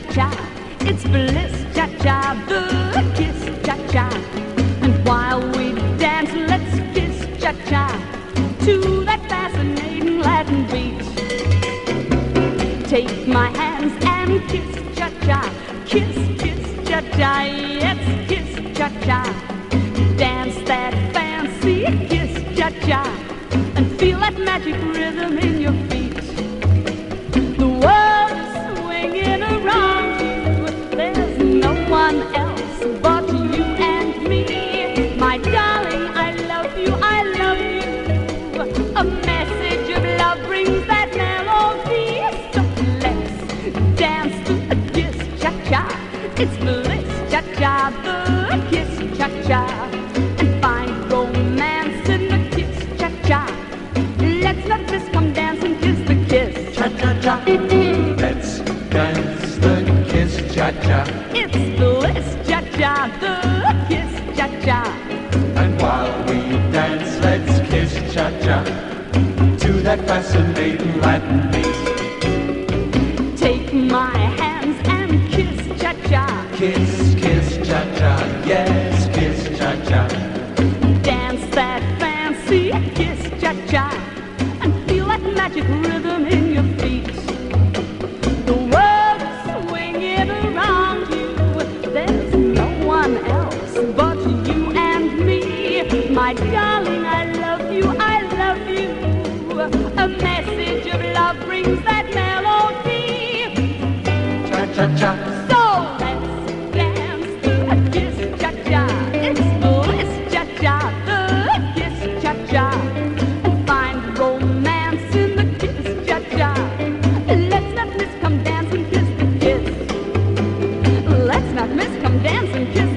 cha-cha. It's bliss, cha-cha, the kiss, cha-cha. And while we dance, let's kiss, cha-cha, to that fascinating Latin beat. Take my hands and kiss, cha-cha, kiss, kiss, cha-cha, yes, kiss, cha-cha. Dance that fancy kiss, cha-cha, and feel that magic rhythm in your feet. The world is swinging around you, there's no one else but you and me. My darling, I love you, I love you. A message of love brings that melody. So let's dance to a kiss, cha-cha. It's bliss, cha-cha, the kiss, cha-cha. And find romance in the kiss, cha-cha. Let's let this come dance and kiss the kiss, Cha-cha-cha. Let's dance the kiss, cha-cha. It's bliss, cha-cha, the kiss, cha-cha. And while we dance, let's kiss, cha-cha, to that fascinating Latin beat. Take my hands and kiss, cha-cha. Kiss, kiss, cha-cha, yes, kiss, cha-cha. Dance that fancy kiss, cha-cha, and feel that magic rhythm in your feet. The world is swinging around you, there's no one else but you and me. My darling, I love you, I love you. A message of love brings that melody. Cha-cha-cha. So let's dance the kiss, cha-cha. It's bliss, cha-cha, the kiss, cha-cha. And find romance in the kiss, cha-cha. Let's not miss, come dance and kiss the kiss. Let's not miss, come dance and kiss